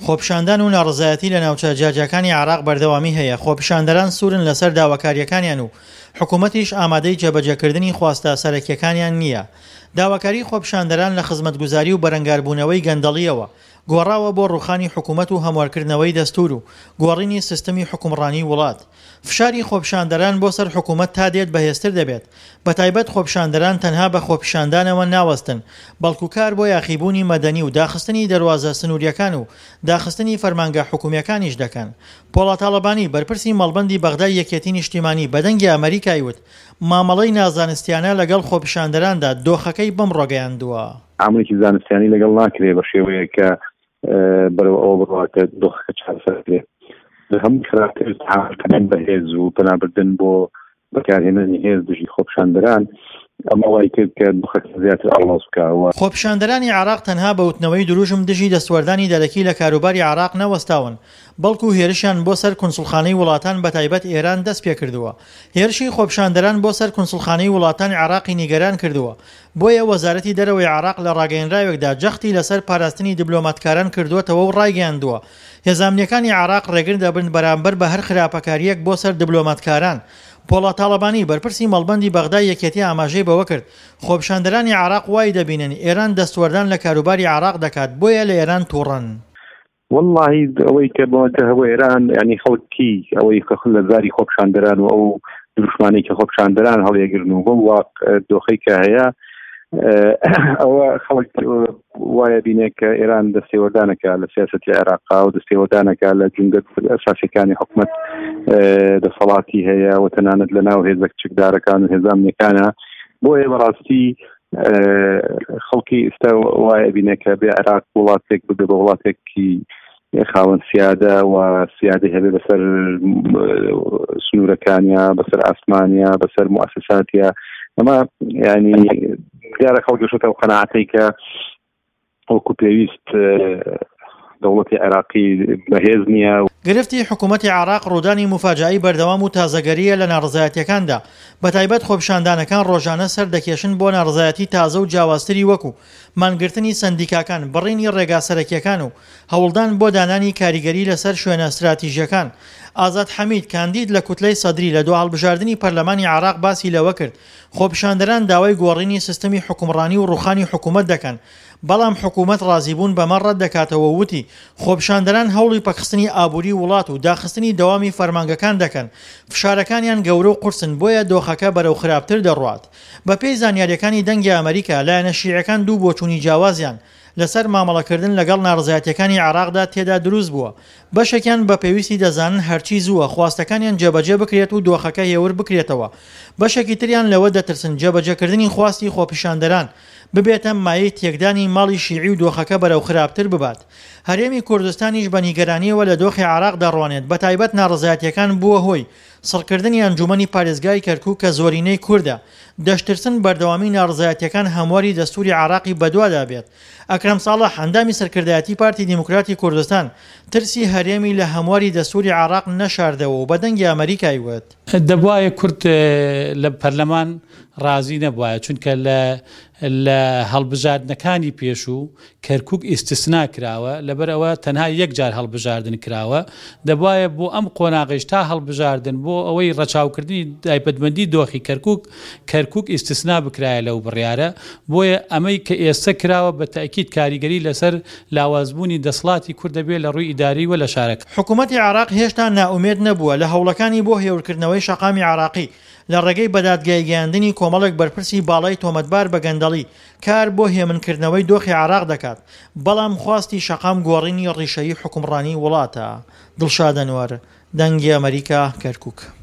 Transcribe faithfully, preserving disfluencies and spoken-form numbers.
خۆپیشاندان و ناڕزایەتی لە ناوچە جیاجیەکانی عێراق بەردەوامی هەیە. خۆپیشاندەران سوورن لەسەر داواکاریەکانیان و حکوومەتیش ئامادەی جێبەجێکردنی خواستە سەرەکیەکانیان نییە. داواکاری خۆپیشاندەران لە خزمەتگوزاری و بەرەنگاربوونەوەی گەندەڵیەوە گۆڕاوە بۆ ڕوخانی حکوومەت و هەموارکردنەوەی دەستور و گۆڕینی سیستەمی حکومڕانی وڵات. فشاری خۆپیشاندەران بۆ سەر حکوومەت تا دێت بەهێزتر دەبێت. بە تایبەت خۆپیشاندەران تەنها بە خۆپیشاندانەوە ناوەستن، بەڵکو کار بۆ یاخیبوونی مەدەنی و داخستنی دەواازە سنووریەکان و داخستنی فەرمانگە حکوومیەکانیش دەکەن. پۆڵا تاڵەبانی بەرپرسی مەڵبەندی بەغدای یەکێتی نیشتیمانی بەدەنگی ئەمریکای وت مامەڵەی نازانستیانە لەگەڵ خۆپیشاندەراندا دۆخەکەی بەم ڕۆگەیاندووە. عملێکی زانستیانی لەگەڵ ناکرێ بە شێوەیە کە بەرەو ئەوە بڕاتە دۆخەکە چارەسەرکرێ. هەموو خراپتر تەعاملکردن بە هێز و پەنابردن بۆ بەکارهێنانی هێز دژی خۆپیشاندەران ئەمە وای کرد کە دۆخەکە زیاتر ئاڵاز بکەوە. خۆپیشاندەرانی عێراق تەنها بە وتنەوەی دروژم دژی دەستوەردانی دەرەکی لە کاروباری عێراق نەوەستاون، بەڵکو هێرشیان بۆ سەر کونسڵخانەی وڵاتان بە تایبەت ئێران دەست پێ کردووە. هێرشی خۆپیشاندەران بۆ سەر کونسڵخانەی وڵاتانی عێراقی نیگەران کردووە. بۆیە وەزارەتی دەرەوەی عێراق لە ڕاگەیەنراوێکدا جەختی لەسەر پاراستنی دیبلۆماتکاران کردووەتەوە و ڕایگەیاندووە هێزانامنیەکانی عێراق ڕێگر دەبن بەرامبەر بە هەر خراپەکاریەک بۆ سەر دیبلۆماتکاران. پۆڵا تاڵەبانی بەرپرسی مەڵبەندی بەغدای یەکێتی ئاماژەی بەوە کرد خۆپیشاندەرانی عێراق وای دەبینن ئێران دەستوەردان لە کاروباری عێراق دەکات، بۆیە لە ئێران تووڕن. واللهی ئەوەی کە بۆتە هەوە ئێران ینی خەڵکی ئەوەی کە لە زاری خۆپیشاندەران و ئەو دروشمانی کە خۆپیشاندەران هەڵیەگرن و بەم واق دۆخەی کە هەیە ئەوە خەڵک وایە بینێ کە ئێران دەستێوەردانەکە لە سیاسەتی عێراقا و دەستێوەردانەکە لە جونگە ئەساسیەکانی حکوومەت دەسەڵاتی هەیە و تەنانەت لە ناو هێزە کچکدارەکان و هێزانامنیەکانە. بۆیە بەڕاستی خەڵکی ئێستا وایە بینێ کە بێ عێراق وڵاتێک بگە بە وڵاتێکی خاوەن سیادە و سیادی هەبێ بەسەر سنوورەکانیا، بەسەر ئاسمانیا، بەسەر موسساتیا. ئەمە ینی دیارە خەڵکیشتە و قەناعەتەی کە وەکو پێویست دەوڵەتی عێراقی بەهێز نییە. گرفتی حکوومەتی عێراق ڕوودانی مفاجایی بەردەوام و تازەگەریە لە ناڕزایەتیەکاندا. بە تایبەت خۆپیشاندانەکان ڕۆژانە سەر دەکێشن بۆ ناڕزایەتی تازە و جیاوازتری وەکو مانگرتنی سندیکاکان، بڕینی ڕێگا سەرەکیەکان و هەوڵدان بۆ دانانی کاریگەری لەسەر شوێنە استراتیژیەکان. ئازاد حەمید کاندید لە کوتلەی سەدری لە دوو هەڵبژاردننی پەرلەمانی عێراق باسی لەوە کرد خۆپیشاندەران داوای گۆڕینی سیستەمی حکومڕانی و ڕوخانی حکوومەت دەکەن، بەڵام حکوومەت ڕازیبوون بەمە ڕەت دەکاتەوە. وتی خۆپیشاندەران هەوڵی پەکخستنی ئابووری وڵات و داخستنی دەوامی فەرمانگەکان دەکەن، فشارەکانیان گەورە و قورسن، بۆیە دۆخەکە بەرەو خراپتر دەڕوات. بە پێی زانیاریەکانی دەنگی ئەمریکا لایەنە شیعەکان دوو بۆچوونی جیاوازیان لەسەر مامەڵەکردن لەگەڵ ناڕزایەتیەکانی عێراقدا تێدا دروست بووە. بەشێکیان بە پێویستی دەزانن هەرچی زووە خواستەکانیان جێبەجێ بکرێت و دۆخەکە هێور بکرێتەوە. بەشێکی تریان لەوە دەترسن جێبەجێکردنی خواستی خۆپیشاندەران ببێتە مایەی تێکدانی ماڵی شیعی و دۆخەکە بەرەو خراپتر ببات. هەرێمی کوردستانیش بە نیگەرانیەوە لە دۆخی عێراق دەڕوانێت، بە تایبەت ناڕزایەتیەکان بووە هۆی سڕکردنی ئەنجومەنی پارێزگای کەرکووک کە زۆرینەی کووردە. دەشترسن بەردەوامی ناڕزایەتیەکان هەمواری دەستوری عێراقی بەدوادا بێت. ئەکرەم ساڵح هەندامی سەرکردایەتی پارتی دیموکراتی کوردستان ترسی هەرێمی لە هەمواری دەستوری عێراق نەشاردەوە و بەدەنگی ئەمریکای وت دەبوایە کورد لە پەرلەمان ڕازی نەبووایە، چونکە لە لە هەڵبژاردنەکانی پێشوو کەرکووک ئیستسنا کراوە، لەبەرەوە تەنها یەک جار هەڵبژاردن کراوە. دەبوایە بۆ ئەم قۆناغیش تا هەڵبژاردن بۆ ئەوەی ڕەچاوکردنی تایبەتمەندی دۆخی کەرکووک کەرکووک ئیستسنا بکرایە لەو بڕیارە. بۆیە ئەمەی کە ئێستا کراوە بە تاکید کاریگەری لەسەر لاوازبوونی دەسڵاتی کورد دەبێت لە ڕووی ئیداری و لە شارەکە. حکوومەتی عێراق هێشتا ناومێد نەبووە لە هەوڵەکانی بۆ هێورکردنەوەی شەقامی عێراقی لە ڕێگەی بەدادگای گەیاندنی کۆمەڵێک بەرپرسی باڵای تۆمەتبار بە گەندەڵی کار بۆ هێمنکردنەوەی دۆخی عێراق دەکات، بەڵام خواستی شەقام گۆڕینی ڕیشەیی حکومڕانی وڵاتە. دڵشاد ئەنوەر، دەنگی ئەمریکا، کەرکووک.